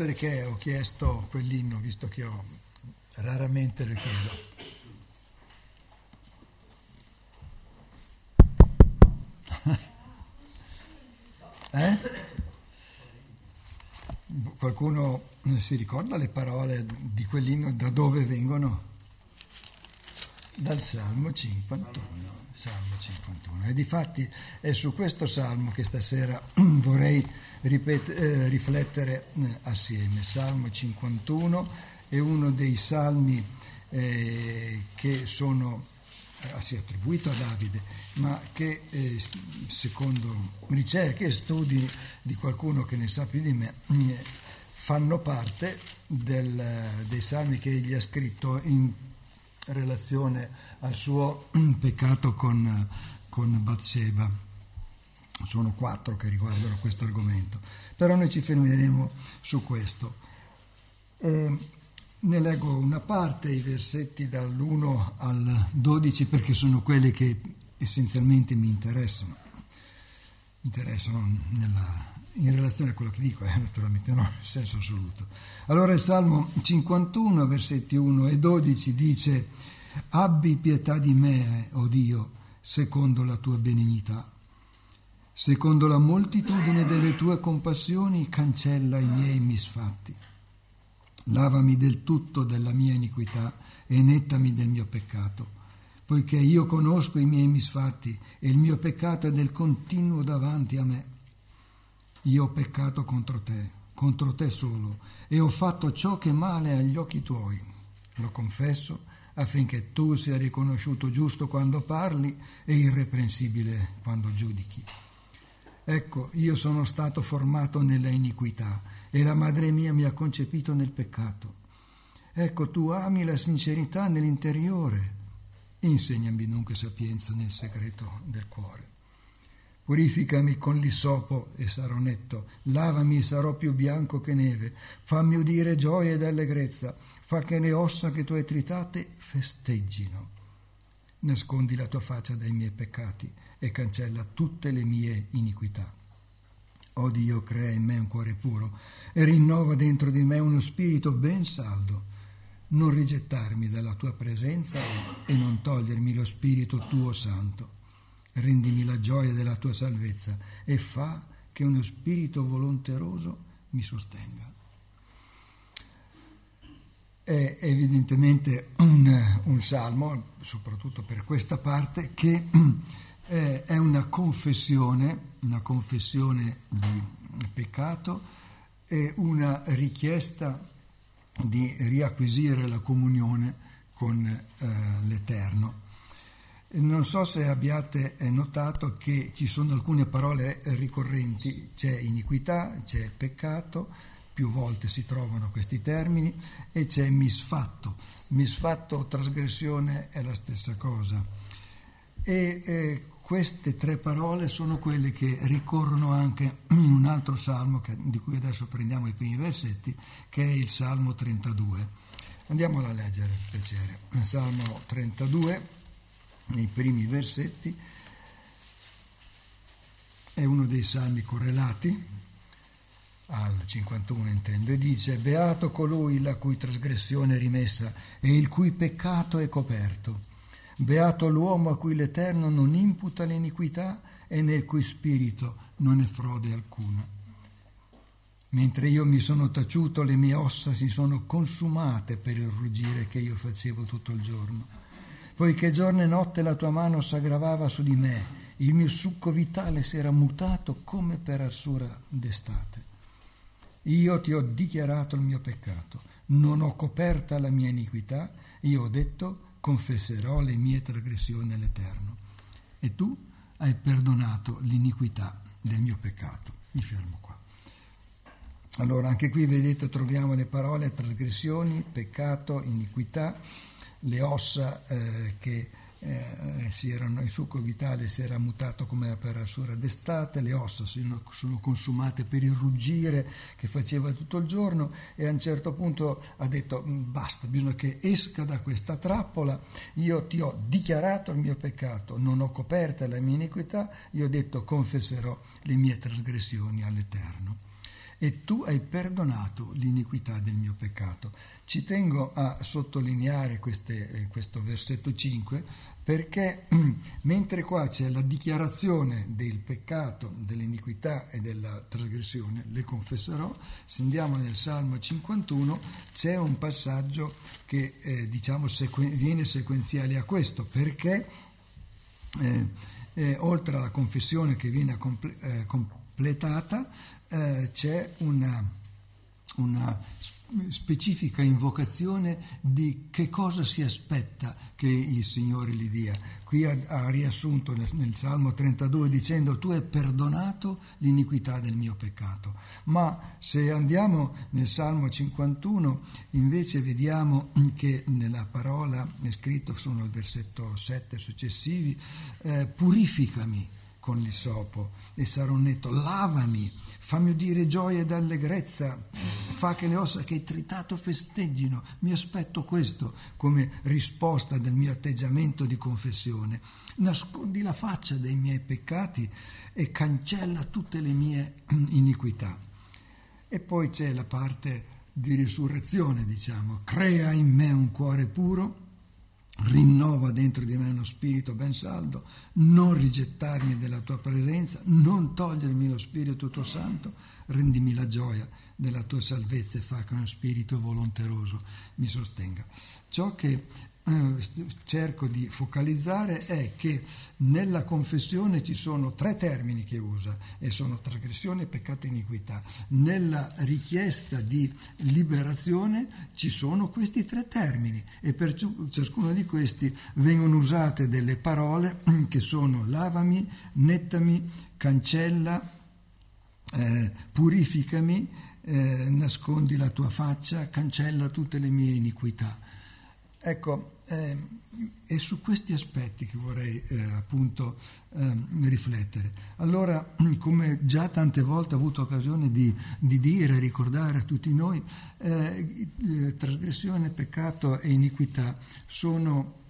perché ho chiesto quell'inno, visto che raramente lo chiedo. Qualcuno si ricorda le parole di quell'inno, da dove vengono? Dal Salmo 51. Salmo 51. E difatti è su questo Salmo che stasera vorrei riflettere assieme. Salmo 51 è uno dei Salmi che sono si è attribuito a Davide, ma che secondo ricerche e studi di qualcuno che ne sa più di me fanno parte dei Salmi che egli ha scritto in relazione al suo peccato con Batseba. Sono 4 che riguardano questo argomento, però noi ci fermeremo su questo. Ne leggo una parte, i versetti dall'1 al 12, perché sono quelli che essenzialmente mi interessano in relazione a quello che dico, naturalmente no, nel senso assoluto. Allora il Salmo 51, versetti 1 e 12 dice: «Abbi pietà di me, o Dio, secondo la tua benignità. Secondo la moltitudine delle tue compassioni, cancella i miei misfatti. Lavami del tutto della mia iniquità e nettami del mio peccato, poiché io conosco i miei misfatti e il mio peccato è del continuo davanti a me. Io ho peccato contro te solo, e ho fatto ciò che è male agli occhi tuoi. Lo confesso, affinché tu sia riconosciuto giusto quando parli e irreprensibile quando giudichi. Ecco, io sono stato formato nella iniquità e la madre mia mi ha concepito nel peccato. Ecco, tu ami la sincerità nell'interiore. Insegnami dunque sapienza nel segreto del cuore. Purificami con l'issopo e sarò netto, lavami e sarò più bianco che neve, fammi udire gioia ed allegrezza, fa che le ossa che tu hai tritate festeggino. Nascondi la tua faccia dai miei peccati e cancella tutte le mie iniquità. O Dio, crea in me un cuore puro e rinnova dentro di me uno spirito ben saldo. Non rigettarmi dalla tua presenza e non togliermi lo spirito tuo santo. Rendimi la gioia della tua salvezza e fa che uno spirito volonteroso mi sostenga. È evidentemente un salmo, soprattutto per questa parte, che è una confessione di peccato e una richiesta di riacquisire la comunione con l'Eterno. Non so se abbiate notato che ci sono alcune parole ricorrenti, c'è iniquità, c'è peccato, più volte si trovano questi termini, e c'è misfatto. Misfatto o trasgressione è la stessa cosa. E queste 3 parole sono quelle che ricorrono anche in un altro salmo di cui adesso prendiamo i primi versetti, che è il Salmo 32. Andiamolo a leggere, per piacere. Il Salmo 32, nei primi versetti, è uno dei salmi correlati al 51, intendo, e dice: «Beato colui la cui trasgressione è rimessa e il cui peccato è coperto. Beato l'uomo a cui l'Eterno non imputa l'iniquità e nel cui spirito non è frode alcuna. Mentre io mi sono taciuto, le mie ossa si sono consumate per il ruggire che io facevo tutto il giorno. Poiché giorno e notte la tua mano s'aggravava su di me, il mio succo vitale si era mutato come per arsura d'estate. Io ti ho dichiarato il mio peccato, non ho coperta la mia iniquità, io ho detto: confesserò le mie trasgressioni all'Eterno. E tu hai perdonato l'iniquità del mio peccato». Mi fermo qua. Allora, anche qui vedete, troviamo le parole trasgressioni, peccato, iniquità, le ossa che il succo vitale si era mutato come per arsura d'estate, le ossa sono consumate per il ruggire che faceva tutto il giorno, e a un certo punto ha detto: basta, bisogna che esca da questa trappola, io ti ho dichiarato il mio peccato, non ho coperta la mia iniquità, io ho detto: confesserò le mie trasgressioni all'Eterno. e tu hai perdonato l'iniquità del mio peccato. Ci tengo a sottolineare questo versetto 5 perché mentre qua c'è la dichiarazione del peccato, dell'iniquità e della trasgressione, le confesserò, se andiamo nel Salmo 51 c'è un passaggio che viene sequenziale a questo, perché oltre alla confessione che viene completata c'è una specifica invocazione di che cosa si aspetta che il Signore gli dia. Qui ha riassunto nel Salmo 32 dicendo: tu hai perdonato l'iniquità del mio peccato. Ma se andiamo nel Salmo 51 invece vediamo che nella parola è scritto, sono il versetto 7 successivi, purificami con l'issopo e sarò netto, lavami, fammi udire gioia ed allegrezza, fa che le ossa che hai tritato festeggino. Mi aspetto questo come risposta del mio atteggiamento di confessione. Nascondi la faccia dei miei peccati e cancella tutte le mie iniquità. E poi c'è la parte di risurrezione, crea in me un cuore puro, rinnova dentro di me uno spirito ben saldo, non rigettarmi della tua presenza, non togliermi lo spirito tuo santo, rendimi la gioia della tua salvezza e fa che uno spirito volonteroso mi sostenga. Ciò che cerco di focalizzare è che nella confessione ci sono 3 termini che usa e sono trasgressione, peccato e iniquità. Nella richiesta di liberazione ci sono questi 3 termini e per ciascuno di questi vengono usate delle parole che sono lavami, nettami, cancella, purificami, nascondi la tua faccia, cancella tutte le mie iniquità. Ecco, è su questi aspetti che vorrei riflettere. Allora, come già tante volte ho avuto occasione di dire, ricordare a tutti noi, trasgressione, peccato e iniquità sono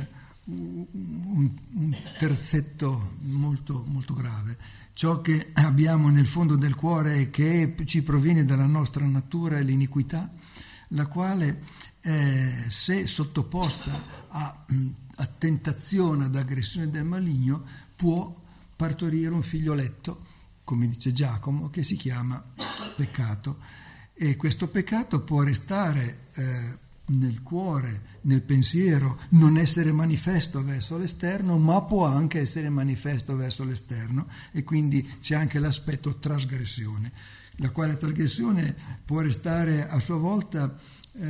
un terzetto molto, molto grave. Ciò che abbiamo nel fondo del cuore e che ci proviene dalla nostra natura è l'iniquità, la quale se sottoposta a tentazione, ad aggressione del maligno, può partorire un figlioletto, come dice Giacomo, che si chiama peccato. E questo peccato può restare nel cuore, nel pensiero, non essere manifesto verso l'esterno, ma può anche essere manifesto verso l'esterno, e quindi c'è anche l'aspetto trasgressione, la quale trasgressione può restare a sua volta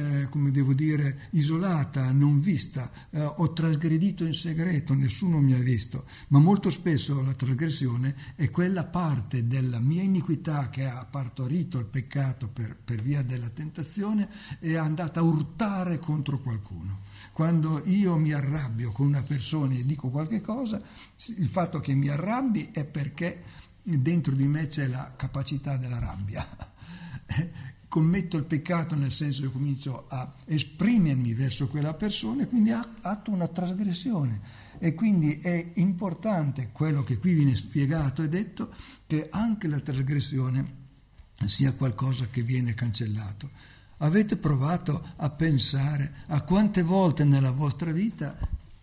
isolata, non vista. Ho trasgredito in segreto, nessuno mi ha visto, ma molto spesso la trasgressione è quella parte della mia iniquità che ha partorito il peccato per via della tentazione e è andata a urtare contro qualcuno. Quando io mi arrabbio con una persona e dico qualche cosa, il fatto che mi arrabbi è perché dentro di me c'è la capacità della rabbia. Commetto il peccato nel senso che comincio a esprimermi verso quella persona e quindi atto una trasgressione. E quindi è importante quello che qui viene spiegato e detto, che anche la trasgressione sia qualcosa che viene cancellato. Avete provato a pensare a quante volte nella vostra vita,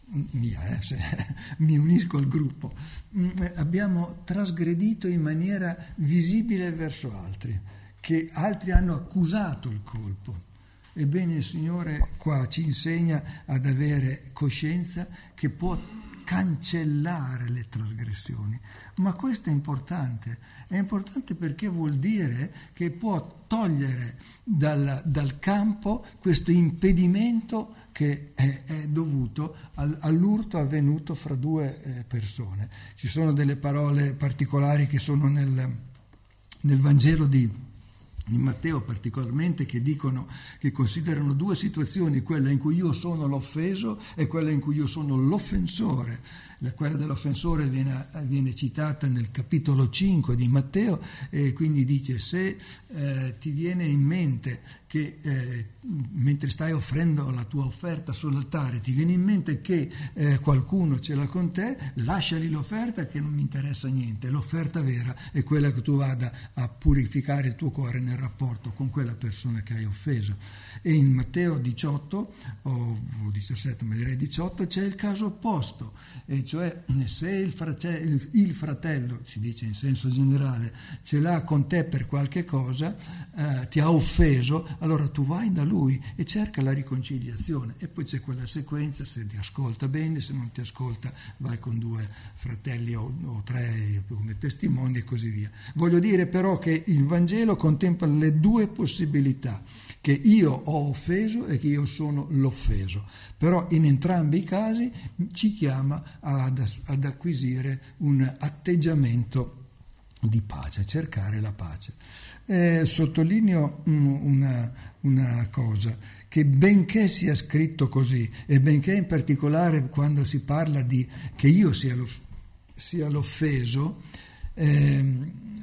mi unisco al gruppo, abbiamo trasgredito in maniera visibile verso altri, che altri hanno accusato il colpo. Ebbene, il Signore qua ci insegna ad avere coscienza che può cancellare le trasgressioni, ma questo è importante perché vuol dire che può togliere dal campo questo impedimento che è dovuto all'urto avvenuto fra 2 persone. Ci sono delle parole particolari che sono nel Vangelo di Matteo particolarmente, che dicono, che considerano 2 situazioni, quella in cui io sono l'offeso e quella in cui io sono l'offensore. quella dell'offensore viene citata nel capitolo 5 di Matteo, e quindi dice: se ti viene in mente che mentre stai offrendo la tua offerta sull'altare ti viene in mente che qualcuno ce l'ha con te, lasciali l'offerta, che non mi interessa niente. L'offerta vera è quella che tu vada a purificare il tuo cuore nel rapporto con quella persona che hai offeso. E in Matteo 18 o 17, ma direi 18, c'è il caso opposto, e cioè se il fratello, ci dice in senso generale, ce l'ha con te per qualche cosa, ti ha offeso, allora tu vai da lui e cerca la riconciliazione. E poi c'è quella sequenza: se ti ascolta bene, se non ti ascolta vai con 2 fratelli o 3 come testimoni e così via. Voglio dire però che il Vangelo contempla le 2 possibilità, che io ho offeso e che io sono l'offeso, però in entrambi i casi ci chiama ad acquisire un atteggiamento di pace, cercare la pace. Sottolineo una cosa, che benché sia scritto così, e benché in particolare quando si parla di che io sia l'offeso, e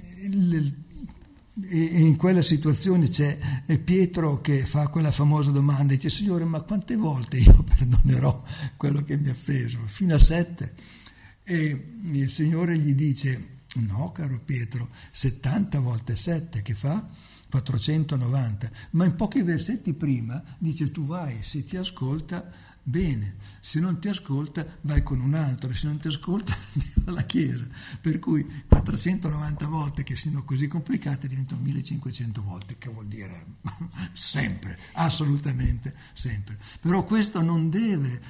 in quella situazione c'è Pietro che fa quella famosa domanda, dice: Signore, ma quante volte io perdonerò quello che mi ha offeso? Fino a 7? E il Signore gli dice: no, caro Pietro, 70 volte 7, che fa 490. Ma in pochi versetti prima dice: tu vai, se ti ascolta bene, se non ti ascolta vai con un altro, se non ti ascolta alla Chiesa. Per cui 490 volte che siano così complicate diventano 1500 volte, che vuol dire sempre, assolutamente sempre. Però questo non deve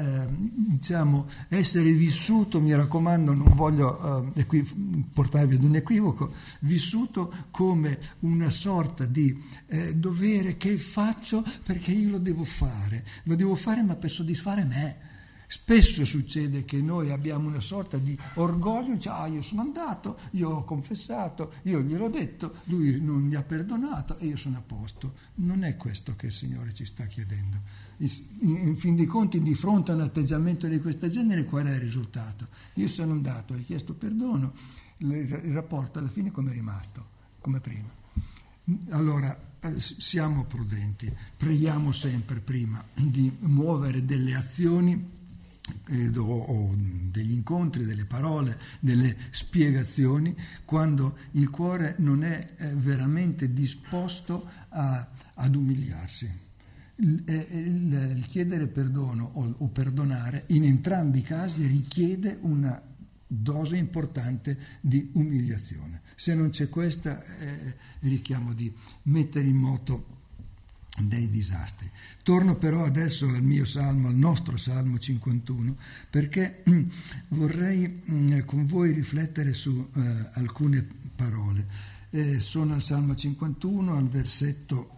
essere vissuto, mi raccomando, non voglio portarvi ad un equivoco, vissuto come una sorta di dovere che faccio perché io lo devo fare ma per soddisfare me. Spesso succede che noi abbiamo una sorta di orgoglio, dice: io sono andato, io ho confessato, io gliel'ho detto, lui non mi ha perdonato e io sono a posto. Non è questo che il Signore ci sta chiedendo. In fin dei conti, di fronte a un atteggiamento di questo genere, qual è il risultato? Io sono andato, ho chiesto perdono, il rapporto alla fine come è rimasto? Come prima. Allora, siamo prudenti, preghiamo sempre prima di muovere delle azioni o degli incontri, delle parole, delle spiegazioni, quando il cuore non è veramente disposto ad umiliarsi. Il chiedere perdono o perdonare in entrambi i casi richiede una dose importante di umiliazione. Se non c'è questa, rischiamo di mettere in moto dei disastri. Torno però adesso al mio salmo, al nostro Salmo 51, perché vorrei con voi riflettere su alcune parole. Sono al Salmo 51, al versetto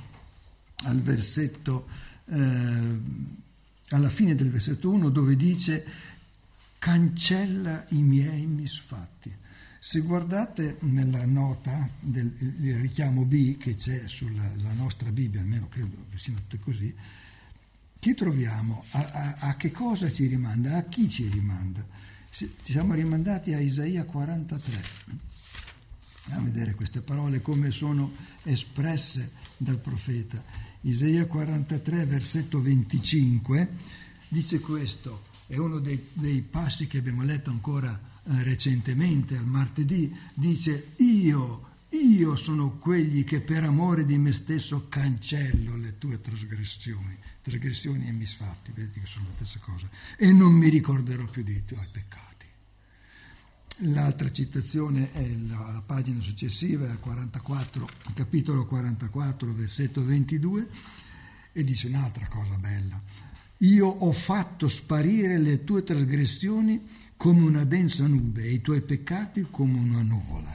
alla fine del versetto 1, dove dice: cancella i miei misfatti. Se guardate nella nota del richiamo B che c'è sulla nostra Bibbia, almeno credo che siano tutte così, che troviamo? A che cosa ci rimanda? A chi ci rimanda? Ci siamo rimandati a Isaia 43. A vedere queste parole come sono espresse dal profeta. Isaia 43, versetto 25, dice questo. È uno dei passi che abbiamo letto ancora recentemente, al martedì. Dice: io sono quelli che per amore di me stesso cancello le tue trasgressioni e misfatti, vedete che sono la stessa cosa, e non mi ricorderò più dei tuoi peccati. L'altra citazione è la pagina successiva, al 44, capitolo 44, versetto 22, e dice un'altra cosa bella: io ho fatto sparire le tue trasgressioni come una densa nube e i tuoi peccati come una nuvola.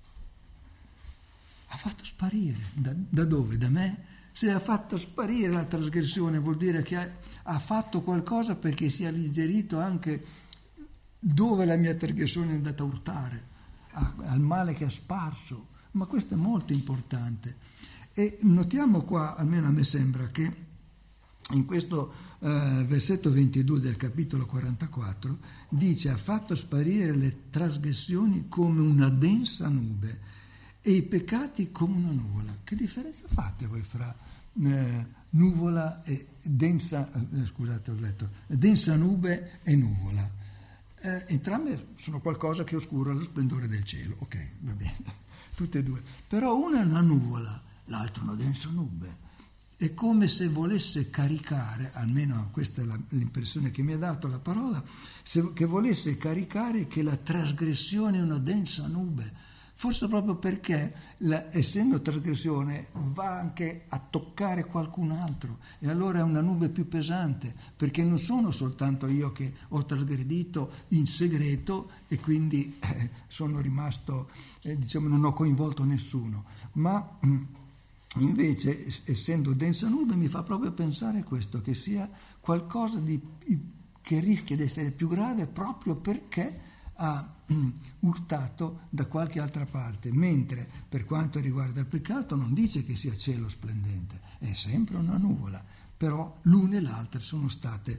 Ha fatto sparire. Da dove? Da me? Se ha fatto sparire la trasgressione vuol dire che ha fatto qualcosa perché si è alleggerito anche dove la mia trasgressione è andata a urtare, al male che ha sparso. Ma questo è molto importante. E notiamo qua, almeno a me sembra, che in questo versetto 22 del capitolo 44 dice: ha fatto sparire le trasgressioni come una densa nube e i peccati come una nuvola. Che differenza fate voi fra nuvola e densa, scusate, ho letto, densa nube e nuvola? Entrambe sono qualcosa che oscura lo splendore del cielo, ok, va bene, tutte e due. Però una è una nuvola, l'altra una densa nube. È come se volesse caricare, almeno questa è l'impressione che mi ha dato la parola, che volesse caricare che la trasgressione è una densa nube. Forse proprio perché, essendo trasgressione, va anche a toccare qualcun altro e allora è una nube più pesante, perché non sono soltanto io che ho trasgredito in segreto e quindi sono rimasto, non ho coinvolto nessuno, ma invece, essendo densa nube, mi fa proprio pensare questo, che sia qualcosa che rischia di essere più grave proprio perché ha urtato da qualche altra parte, mentre per quanto riguarda il peccato non dice che sia cielo splendente, è sempre una nuvola, però l'una e l'altra sono state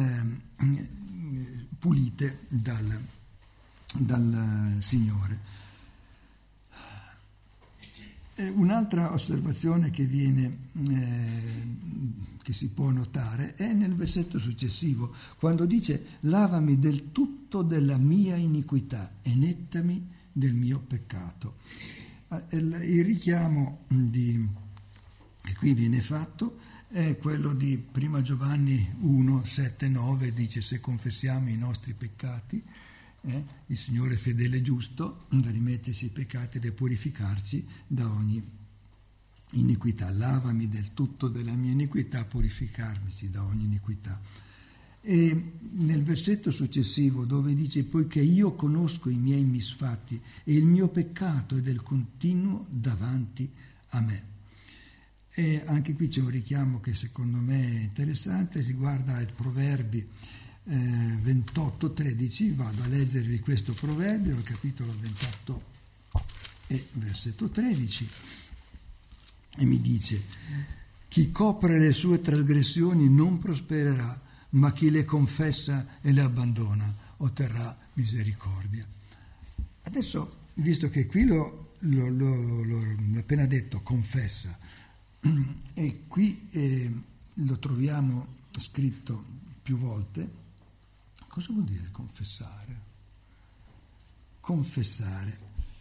pulite dal Signore. Un'altra osservazione che si può notare è nel versetto successivo, quando dice: lavami del tutto della mia iniquità e nettami del mio peccato. Il richiamo che qui viene fatto è quello di 1 Giovanni 1, 7, 9, dice: se confessiamo i nostri peccati, il Signore è fedele e giusto da rimetterci i peccati e da purificarci da ogni iniquità. Lavami del tutto della mia iniquità, purificarmi da ogni iniquità. E nel versetto successivo, dove dice: poiché io conosco i miei misfatti e il mio peccato è del continuo davanti a me. E anche qui c'è un richiamo che secondo me è interessante, riguarda il Proverbi 28-13, vado a leggervi questo proverbio, il capitolo 28 e versetto 13, e mi dice: chi copre le sue trasgressioni non prospererà, ma chi le confessa e le abbandona otterrà misericordia. Adesso, visto che qui l'ho appena detto, confessa, e qui lo troviamo scritto più volte. Cosa vuol dire confessare? Confessare.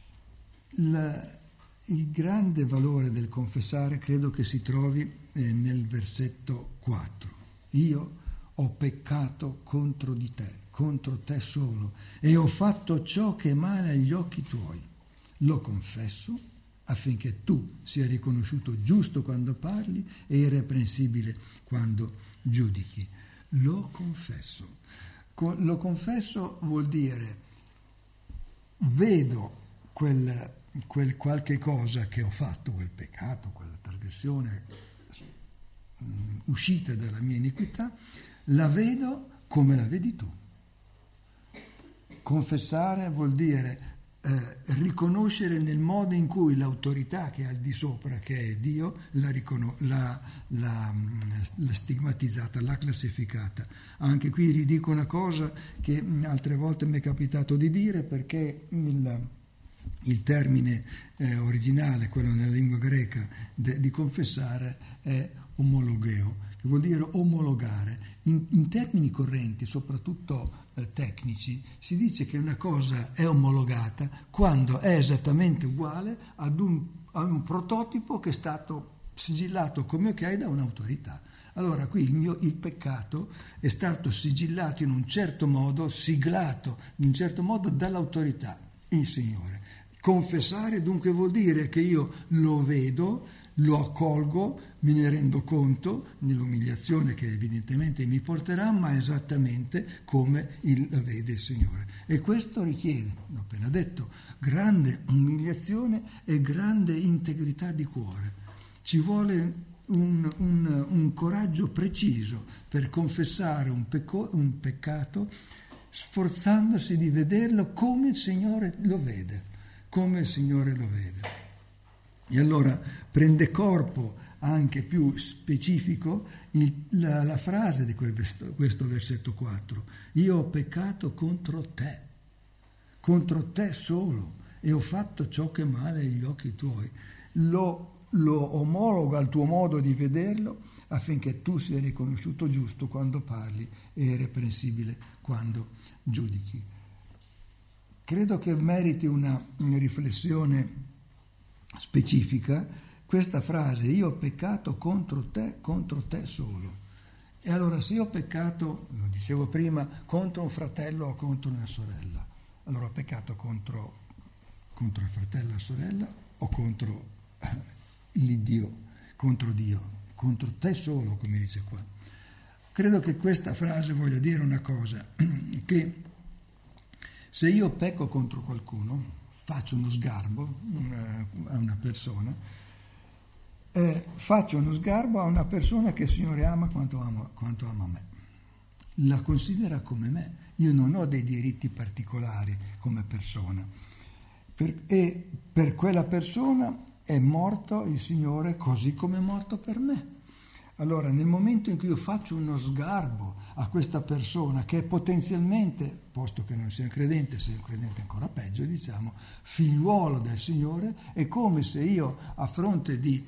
Il grande valore del confessare credo che si trovi nel versetto 4. Io ho peccato contro di te, contro te solo, e ho fatto ciò che è male agli occhi tuoi. Lo confesso affinché tu sia riconosciuto giusto quando parli e irreprensibile quando giudichi. Lo confesso. Lo confesso vuol dire vedo quel qualche cosa che ho fatto, quel peccato, quella trasgressione uscita dalla mia iniquità, la vedo come la vedi tu. Confessare vuol dire riconoscere nel modo in cui l'autorità che è al di sopra, che è Dio, l'ha stigmatizzata, l'ha classificata. Anche qui ridico una cosa che altre volte mi è capitato di dire, perché il termine originale, quello nella lingua greca di confessare, è omologeo, che vuol dire omologare. In termini correnti, soprattutto tecnici, si dice che una cosa è omologata quando è esattamente uguale ad un prototipo che è stato sigillato come ok da un'autorità. Allora qui il peccato è stato sigillato in un certo modo, siglato in un certo modo dall'autorità, il Signore. Confessare dunque vuol dire che io lo vedo, lo accolgo, me ne rendo conto nell'umiliazione che evidentemente mi porterà, ma esattamente come la vede il Signore. E questo richiede, l'ho appena detto, grande umiliazione e grande integrità di cuore. Ci vuole un coraggio preciso per confessare un peccato, sforzandosi di vederlo come il Signore lo vede, come il Signore lo vede. E allora prende corpo anche più specifico la frase di questo versetto 4. Io ho peccato contro te solo, e ho fatto ciò che è male agli occhi tuoi. Lo omologa al tuo modo di vederlo, affinché tu sia riconosciuto giusto quando parli e irreprensibile quando giudichi. Credo che meriti una riflessione specifica questa frase: io ho peccato contro te solo. E allora, se io ho peccato, lo dicevo prima, contro un fratello o contro una sorella, allora ho peccato contro il fratello o la sorella o contro l'Iddio, contro Dio, contro te solo, come dice qua. Credo che questa frase voglia dire una cosa, che se io pecco contro qualcuno, faccio uno sgarbo a una persona, faccio uno sgarbo a una persona che il Signore ama quanto ama me. La considera come me. Io non ho dei diritti particolari come persona. E per quella persona è morto il Signore così come è morto per me. Allora, nel momento in cui io faccio uno sgarbo a questa persona che è potenzialmente, posto che non sia un credente, se è un credente ancora peggio, diciamo, figliuolo del Signore, è come se io, a fronte di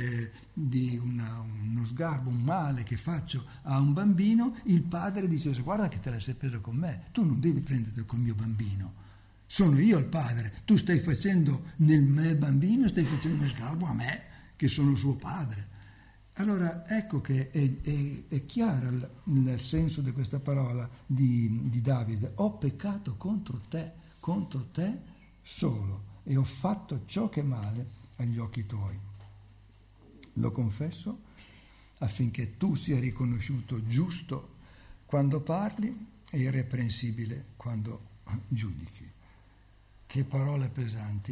uno sgarbo, un male che faccio a un bambino, il padre dicesse: guarda che te la sei presa con me, tu non devi prenderti col mio bambino, sono io il padre, tu stai facendo nel bambino, stai facendo uno sgarbo a me, che sono suo padre. Allora ecco che è chiaro il senso di questa parola di Davide: ho peccato contro te solo, e ho fatto ciò che è male agli occhi tuoi. Lo confesso affinché tu sia riconosciuto giusto quando parli e irreprensibile quando giudichi. Che parole pesanti,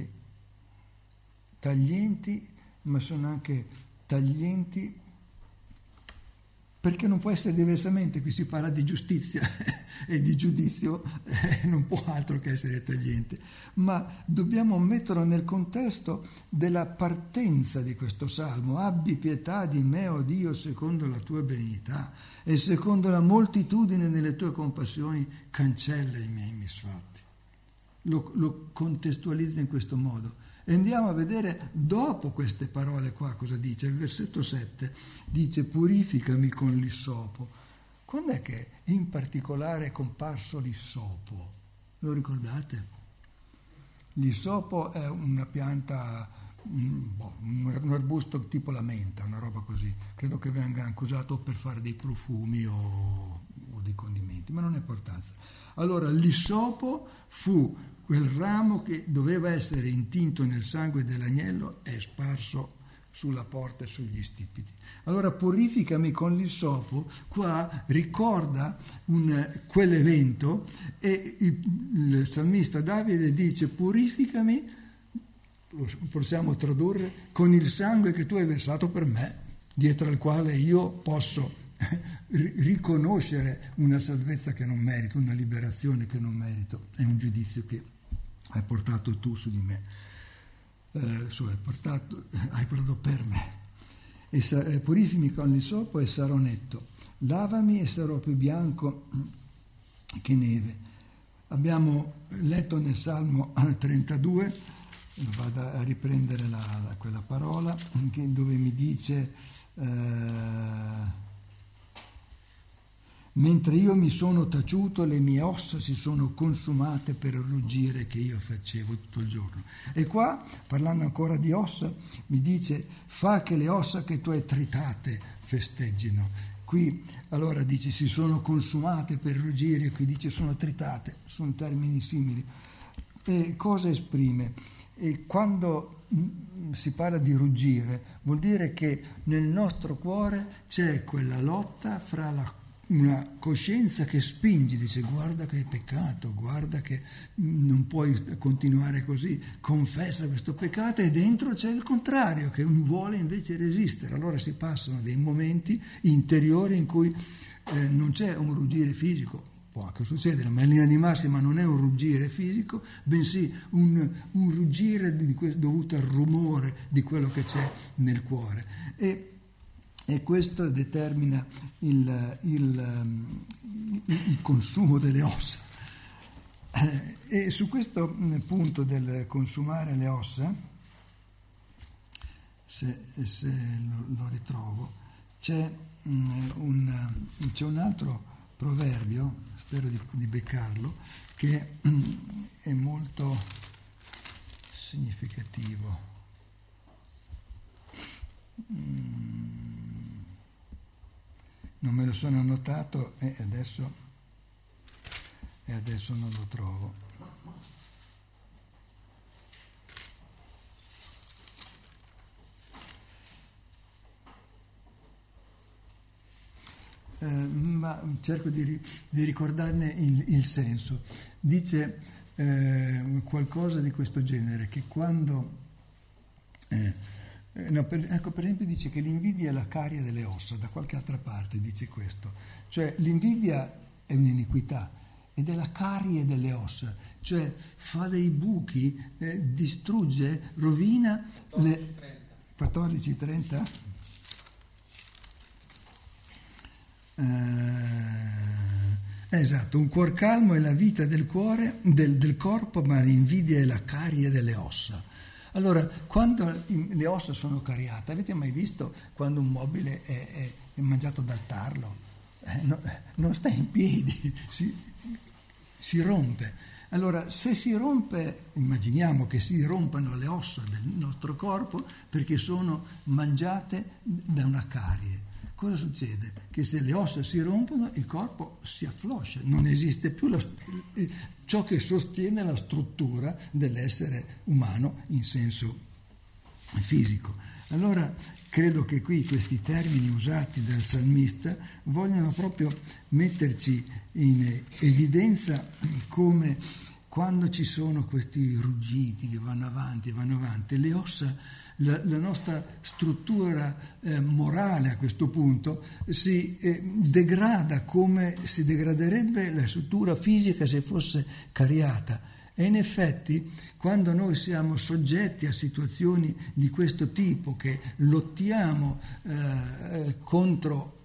taglienti, ma sono anche taglienti perché non può essere diversamente. Qui si parla di giustizia e di giudizio, non può altro che essere tagliente, ma dobbiamo metterlo nel contesto della partenza di questo salmo: abbi pietà di me, o Dio, secondo la tua benignità, e secondo la moltitudine delle tue compassioni cancella i miei misfatti. Lo contestualizza in questo modo. E andiamo a vedere dopo queste parole qua cosa dice. Il versetto 7 dice: purificami con l'issopo. Quando è che in particolare è comparso l'issopo? Lo ricordate? L'issopo è una pianta, un arbusto tipo la menta, una roba così. Credo che venga anche usato per fare dei profumi o dei condimenti, ma non ha importanza. Allora, l'issopo fu quel ramo che doveva essere intinto nel sangue dell'agnello e sparso sulla porta e sugli stipiti. Allora, purificami con l'issopo, qua ricorda quell'evento, e il salmista Davide dice: purificami, lo possiamo tradurre, con il sangue che tu hai versato per me, dietro al quale io posso riconoscere una salvezza che non merito, una liberazione che non merito, è un giudizio che hai portato tu su di me, hai portato per me. E purificami con l'issopo e sarò netto, lavami e sarò più bianco che neve. Abbiamo letto nel Salmo 32, vado a riprendere quella parola, dove mi dice: mentre io mi sono taciuto, le mie ossa si sono consumate per il ruggire che io facevo tutto il giorno. E qua, parlando ancora di ossa, mi dice: fa che le ossa che tu hai tritate festeggino. Qui allora dice si sono consumate per il ruggire, qui dice sono tritate, sono termini simili. E cosa esprime? E quando si parla di ruggire, vuol dire che nel nostro cuore c'è quella lotta fra una coscienza che spinge, dice: guarda che hai peccato, guarda che non puoi continuare così, confessa questo peccato, e dentro c'è il contrario che vuole invece resistere. Allora si passano dei momenti interiori in cui non c'è un ruggire fisico, può anche succedere, ma in linea di massima non è un ruggire fisico, bensì un ruggire dovuto al rumore di quello che c'è nel cuore. E questo determina il consumo delle ossa. E su questo punto del consumare le ossa, se lo ritrovo, c'è un altro proverbio, spero di beccarlo, che è molto significativo. Non me lo sono annotato e adesso non lo trovo. Ma cerco di ricordarne il senso. Dice qualcosa di questo genere, che quando per esempio dice che l'invidia è la carie delle ossa, da qualche altra parte dice questo, cioè l'invidia è un'iniquità ed è la carie delle ossa, cioè fa dei buchi, distrugge, rovina 14:30. Esatto, un cuor calmo è la vita del cuore, del corpo, ma l'invidia è la carie delle ossa. Allora, quando le ossa sono cariate, avete mai visto quando un mobile è mangiato dal tarlo? Non sta in piedi, si rompe. Allora, se si rompe, immaginiamo che si rompano le ossa del nostro corpo perché sono mangiate da una carie. Cosa succede? Che se le ossa si rompono, il corpo si affloscia, non esiste più ciò che sostiene la struttura dell'essere umano in senso fisico. Allora, credo che qui questi termini usati dal salmista vogliono proprio metterci in evidenza come quando ci sono questi ruggiti che vanno avanti, le ossa, la nostra struttura morale a questo punto si degrada come si degraderebbe la struttura fisica se fosse cariata. E in effetti, quando noi siamo soggetti a situazioni di questo tipo, che lottiamo contro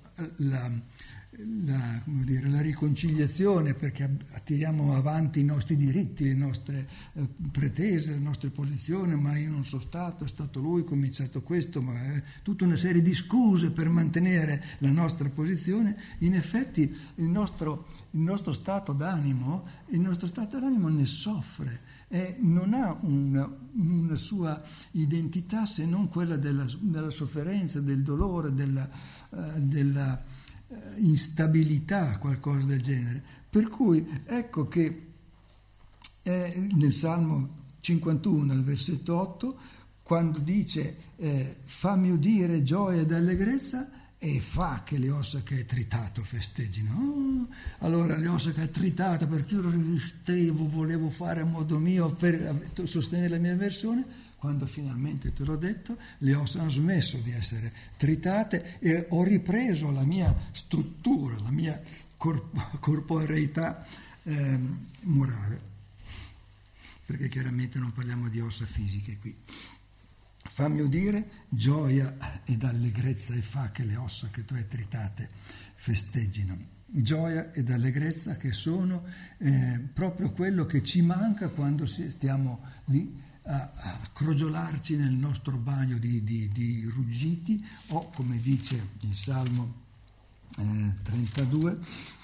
la riconciliazione, perché attiriamo avanti i nostri diritti, le nostre pretese, le nostre posizioni, ma io non sono stato, è stato lui, ho cominciato questo, ma tutta una serie di scuse per mantenere la nostra posizione. In effetti il nostro stato d'animo ne soffre e non ha una sua identità se non quella della sofferenza, del dolore, della instabilità, qualcosa del genere. Per cui ecco che nel Salmo 51 al versetto 8, quando dice fammi udire gioia ed allegrezza, e fa che le ossa che hai tritato festeggino. Allora le ossa che hai tritato, perché io resistevo, volevo fare a modo mio per sostenere la mia versione. Quando finalmente te l'ho detto, le ossa hanno smesso di essere tritate e ho ripreso la mia struttura, la mia corporeità morale, perché chiaramente non parliamo di ossa fisiche qui. Fammi udire gioia ed allegrezza, e fa che le ossa che tu hai tritate festeggino. Gioia ed allegrezza che sono proprio quello che ci manca quando stiamo lì a crogiolarci nel nostro bagno di ruggiti, o come dice il Salmo 32,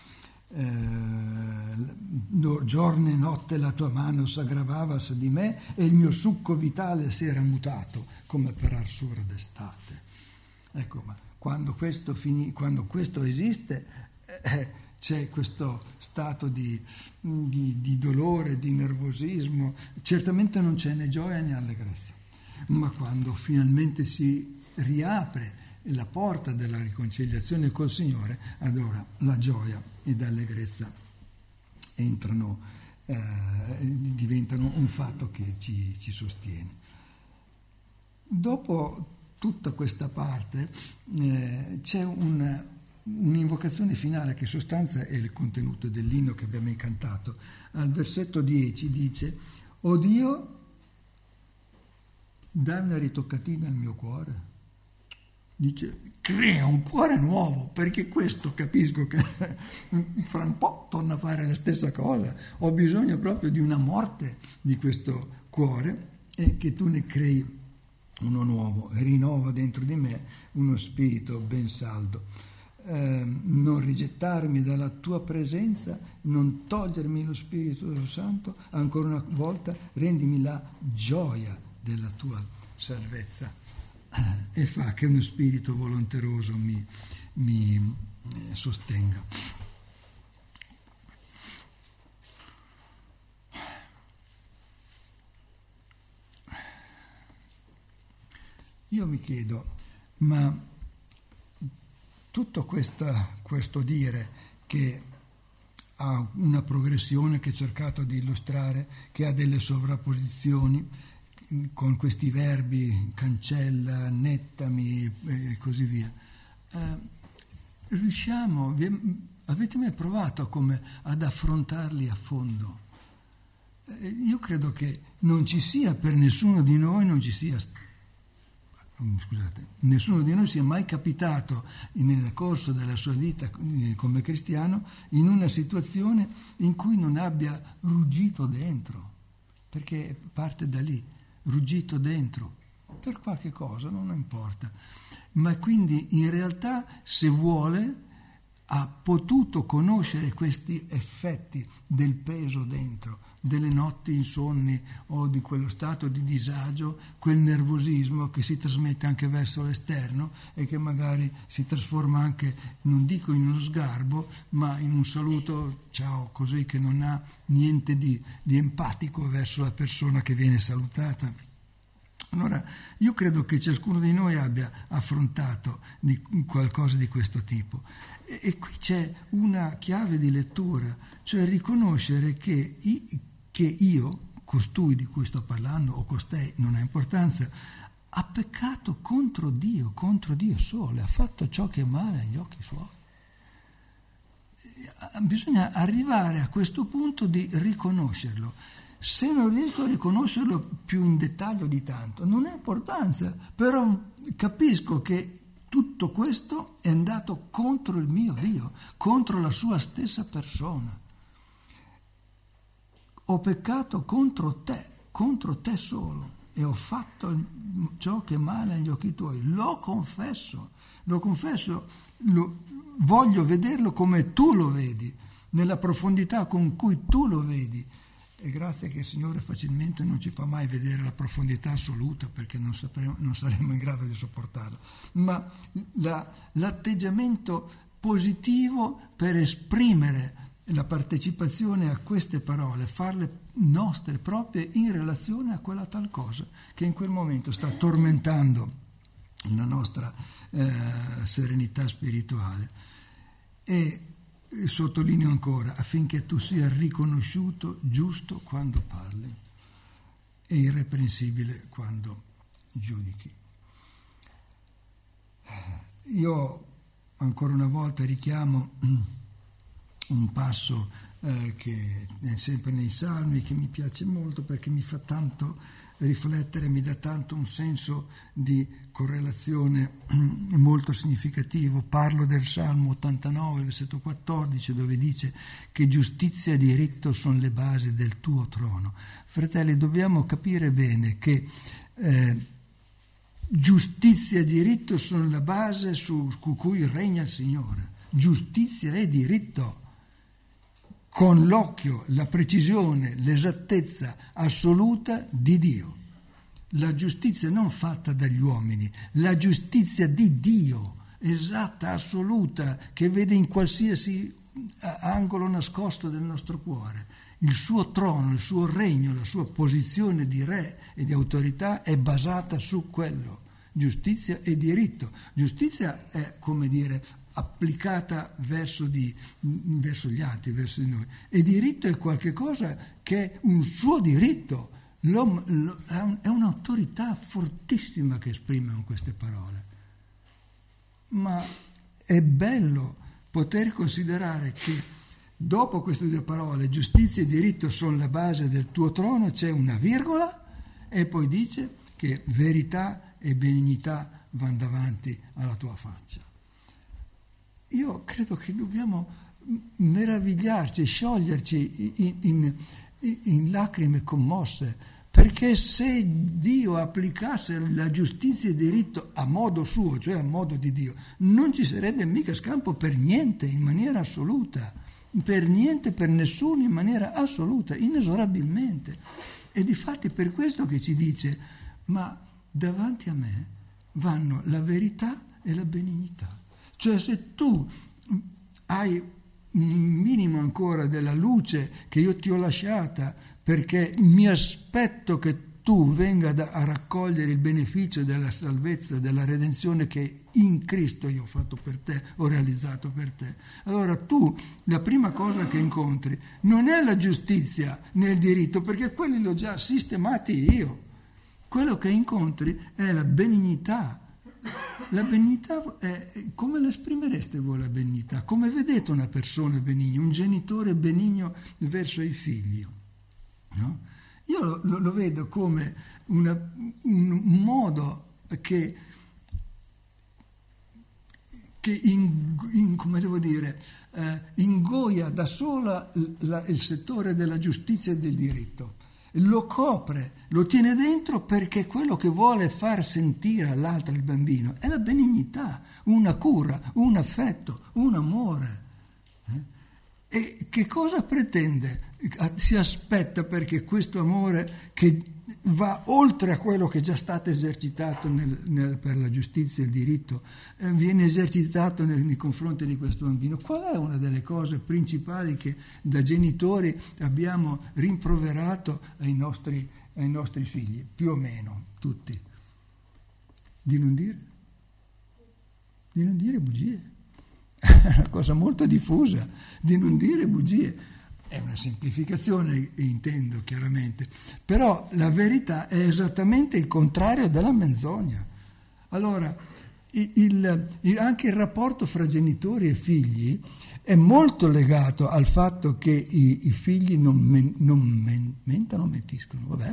giorno e notte la tua mano s'aggravava su di me e il mio succo vitale si era mutato come per arsura d'estate. Ecco, ma quando questo esiste, c'è questo stato di dolore, di nervosismo, certamente non c'è né gioia né allegrezza, ma quando finalmente si riapre la porta della riconciliazione col Signore, allora la gioia ed l'allegrezza diventano un fatto che ci sostiene. Dopo tutta questa parte c'è un'invocazione finale che in sostanza è il contenuto dell'inno che abbiamo incantato. Al versetto 10 dice: «O Dio, dai una ritoccatina al mio cuore». Dice, crea un cuore nuovo, perché questo capisco che fra un po' torna a fare la stessa cosa. Ho bisogno proprio di una morte di questo cuore e che tu ne crei uno nuovo e rinnova dentro di me uno spirito ben saldo. Non rigettarmi dalla tua presenza, non togliermi lo Spirito Santo, ancora una volta rendimi la gioia della tua salvezza. E fa che uno spirito volonteroso mi sostenga. Io mi chiedo, ma tutto questo dire che ha una progressione che ho cercato di illustrare, che ha delle sovrapposizioni, con questi verbi cancella, nettami e così via. Avete mai provato ad affrontarli a fondo? Io credo che non ci sia per nessuno di noi, nessuno di noi sia mai capitato nel corso della sua vita come cristiano in una situazione in cui non abbia ruggito dentro, perché parte da lì. Ruggito dentro per qualche cosa, non importa, ma quindi in realtà, se vuole, ha potuto conoscere questi effetti del peso dentro, delle notti insonni o di quello stato di disagio, quel nervosismo che si trasmette anche verso l'esterno e che magari si trasforma anche, non dico in uno sgarbo, ma in un saluto ciao, così, che non ha niente di empatico verso la persona che viene salutata. Allora, io credo che ciascuno di noi abbia affrontato qualcosa di questo tipo. E qui c'è una chiave di lettura, cioè riconoscere che io, costui di cui sto parlando, o costei, non ha importanza, ha peccato contro Dio solo, ha fatto ciò che è male agli occhi suoi. Bisogna arrivare a questo punto di riconoscerlo. Se non riesco a riconoscerlo più in dettaglio di tanto, non ha importanza, però capisco che tutto questo è andato contro il mio Dio, contro la sua stessa persona. Ho peccato contro te solo, e ho fatto ciò che è male agli occhi tuoi. Lo confesso, voglio vederlo come tu lo vedi, nella profondità con cui tu lo vedi. E grazie che il Signore facilmente non ci fa mai vedere la profondità assoluta, perché non saremo in grado di sopportarlo, ma l'atteggiamento positivo per esprimere la partecipazione a queste parole, farle nostre proprie in relazione a quella tal cosa che in quel momento sta tormentando la nostra serenità spirituale. E sottolineo ancora, affinché tu sia riconosciuto giusto quando parli e irreprensibile quando giudichi. Io ancora una volta richiamo un passo che è sempre nei Salmi, che mi piace molto perché mi fa tanto riflettere, mi dà tanto un senso di correlazione molto significativo. Parlo del Salmo 89, versetto 14, dove dice che giustizia e diritto sono le basi del tuo trono. Fratelli, dobbiamo capire bene che giustizia e diritto sono la base su cui regna il Signore. Giustizia e diritto, con l'occhio, la precisione, l'esattezza assoluta di Dio. La giustizia non fatta dagli uomini, la giustizia di Dio, esatta, assoluta, che vede in qualsiasi angolo nascosto del nostro cuore. Il suo trono, il suo regno, la sua posizione di re e di autorità è basata su quello. Giustizia e diritto. Giustizia è, come dire, applicata verso gli altri, verso di noi. E diritto è qualche cosa che è un suo diritto. È un'autorità fortissima che esprime con queste parole. Ma è bello poter considerare che dopo queste due parole, giustizia e diritto sono la base del tuo trono, c'è una virgola e poi dice che verità e benignità vanno davanti alla tua faccia. Io credo che dobbiamo meravigliarci, scioglierci in lacrime commosse, perché se Dio applicasse la giustizia e il diritto a modo suo, cioè a modo di Dio, non ci sarebbe mica scampo per niente in maniera assoluta, per niente, per nessuno in maniera assoluta, inesorabilmente. E difatti per questo che ci dice, ma davanti a me vanno la verità e la benignità. Cioè se tu hai un minimo ancora della luce che io ti ho lasciata, perché mi aspetto che tu venga a raccogliere il beneficio della salvezza, della redenzione che in Cristo io ho fatto per te, ho realizzato per te. Allora tu, la prima cosa che incontri non è la giustizia né il diritto, perché quelli li ho già sistemati io. Quello che incontri è la benignità. La benignità è, come la esprimereste voi la benignità? Come vedete una persona benigna, un genitore benigno verso i figli? No? Io lo vedo come un modo che come devo dire, ingoia da sola il settore della giustizia e del diritto. Lo copre, lo tiene dentro perché quello che vuole far sentire all'altro, il bambino, è la benignità, una cura, un affetto, un amore. E che cosa pretende? Si aspetta perché questo amore che va oltre a quello che è già stato esercitato per la giustizia e il diritto, viene esercitato nei confronti di questo bambino. Qual è una delle cose principali che da genitori abbiamo rimproverato ai nostri figli? Più o meno, tutti. Di non dire bugie. È una cosa molto diffusa, di non dire bugie. È una semplificazione, intendo chiaramente, però la verità è esattamente il contrario della menzogna. Allora, anche il rapporto fra genitori e figli è molto legato al fatto che i figli non mentiscono, vabbè,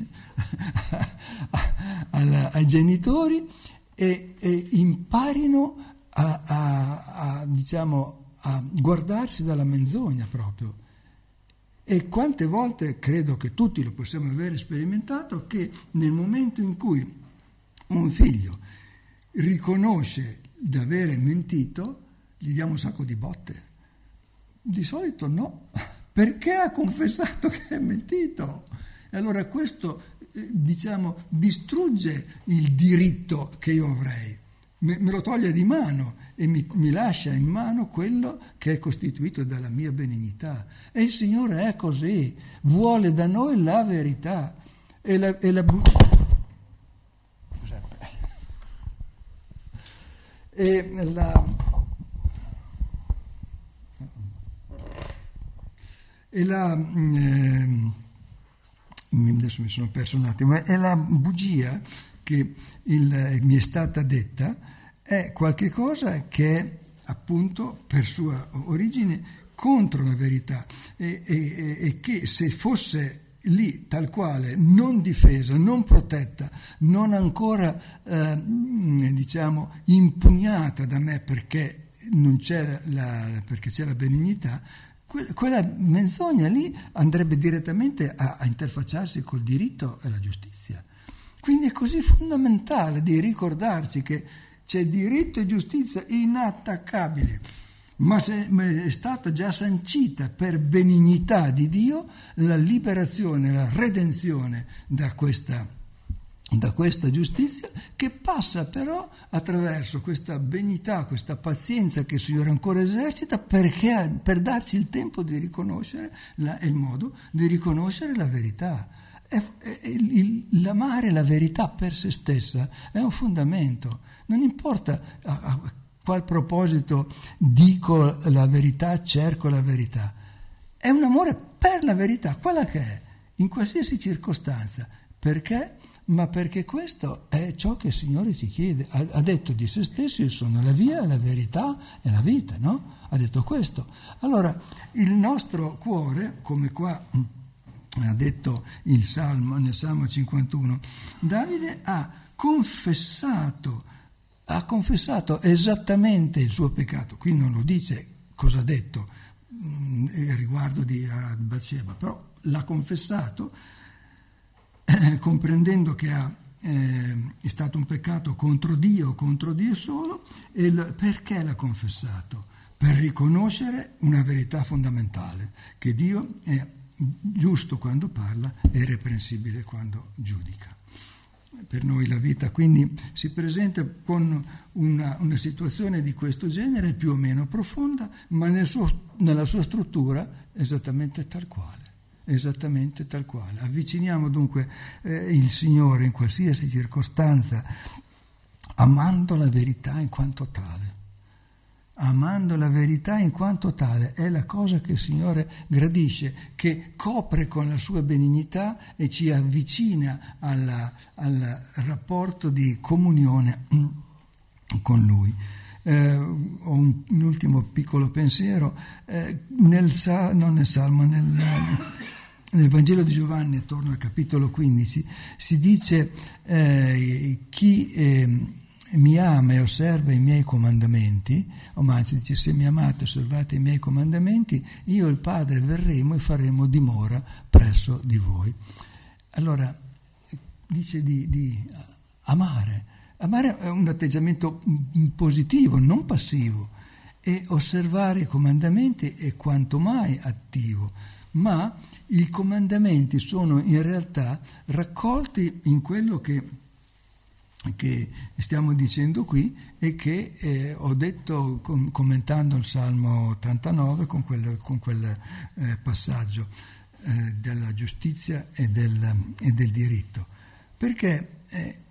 ai genitori e imparino a guardarsi dalla menzogna proprio. E quante volte, credo che tutti lo possiamo aver sperimentato, che nel momento in cui un figlio riconosce di avere mentito, gli diamo un sacco di botte. Di solito no, perché ha confessato che è mentito. E allora questo, distrugge il diritto che io avrei. Me lo toglie di mano e mi lascia in mano quello che è costituito dalla mia benignità. E il Signore è così, vuole da noi la verità e adesso mi sono perso un attimo, è la bugia che mi è stata detta, è qualche cosa che è appunto per sua origine contro la verità e che se fosse lì tal quale, non difesa, non protetta, non ancora impugnata da me perché c'è la benignità, quella menzogna lì andrebbe direttamente a interfacciarsi col diritto e la giustizia. Quindi è così fondamentale di ricordarci che c'è diritto e giustizia inattaccabili, ma è stata già sancita per benignità di Dio la liberazione, la redenzione da questa giustizia, che passa però attraverso questa benignità, questa pazienza che il Signore ancora esercita, perché per darci il tempo di riconoscere il modo di riconoscere la verità. L'amare la verità per se stessa è un fondamento. Non importa a qual proposito dico la verità, cerco la verità. È un amore per la verità, quella che è, in qualsiasi circostanza. Perché? ma perché questo è ciò che il Signore ci chiede. Ha detto di se stesso: io sono la via, la verità e la vita, no? Ha detto questo. Allora, il nostro cuore, come qua ha detto il Salmo, nel Salmo 51, Davide ha confessato esattamente il suo peccato. Qui non lo dice cosa ha detto riguardo di Batsheba, però l'ha confessato, comprendendo che è stato un peccato contro Dio solo. E perché l'ha confessato? Per riconoscere una verità fondamentale, che Dio è giusto quando parla e irreprensibile quando giudica. Per noi la vita quindi si presenta con una situazione di questo genere, più o meno profonda, ma nella sua struttura esattamente tal quale. Avviciniamo dunque il Signore in qualsiasi circostanza, amando la verità in quanto tale. Amando la verità in quanto tale è la cosa che il Signore gradisce, che copre con la sua benignità e ci avvicina al rapporto di comunione con Lui. Ho un ultimo piccolo pensiero. Nel Vangelo di Giovanni, attorno al capitolo 15, si dice chi mi ama e osserva i miei comandamenti, o anzi dice: se mi amate e osservate i miei comandamenti, io e il Padre verremo e faremo dimora presso di voi. Allora dice di amare. Amare è un atteggiamento positivo, non passivo, e osservare i comandamenti è quanto mai attivo, ma i comandamenti sono in realtà raccolti in quello che stiamo dicendo qui e che ho detto commentando il Salmo 89 con quel passaggio della giustizia e del diritto, perché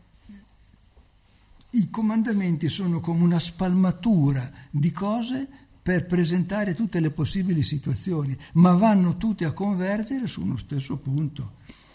i comandamenti sono come una spalmatura di cose per presentare tutte le possibili situazioni, ma vanno tutti a convergere su uno stesso punto.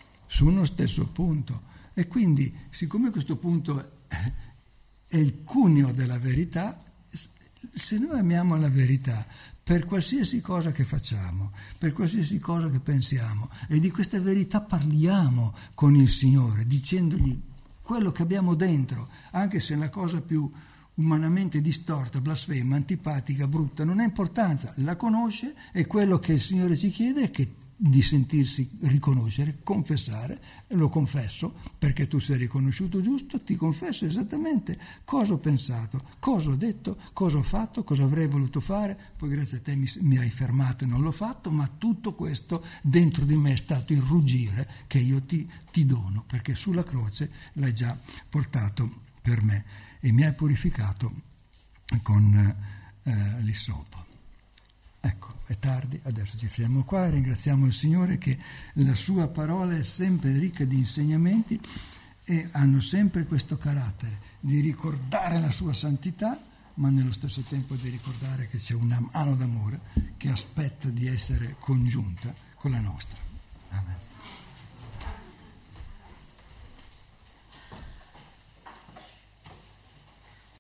E quindi, siccome questo punto è il cuneo della verità, se noi amiamo la verità per qualsiasi cosa che facciamo, per qualsiasi cosa che pensiamo, e di questa verità parliamo con il Signore, dicendogli quello che abbiamo dentro, anche se è una cosa più umanamente distorta, blasfema, antipatica, brutta, non ha importanza, la conosce, e quello che il Signore ci chiede è che di sentirsi riconoscere, confessare. Lo confesso perché tu sei riconosciuto giusto, ti confesso esattamente cosa ho pensato, cosa ho detto, cosa ho fatto, cosa avrei voluto fare, poi grazie a te mi hai fermato e non l'ho fatto, ma tutto questo dentro di me è stato il ruggire che io ti dono, perché sulla croce l'hai già portato per me e mi hai purificato con l'issopo. Ecco, è tardi, adesso ci fermiamo qua e ringraziamo il Signore che la sua parola è sempre ricca di insegnamenti e hanno sempre questo carattere di ricordare la sua santità, ma nello stesso tempo di ricordare che c'è una mano d'amore che aspetta di essere congiunta con la nostra. Amen.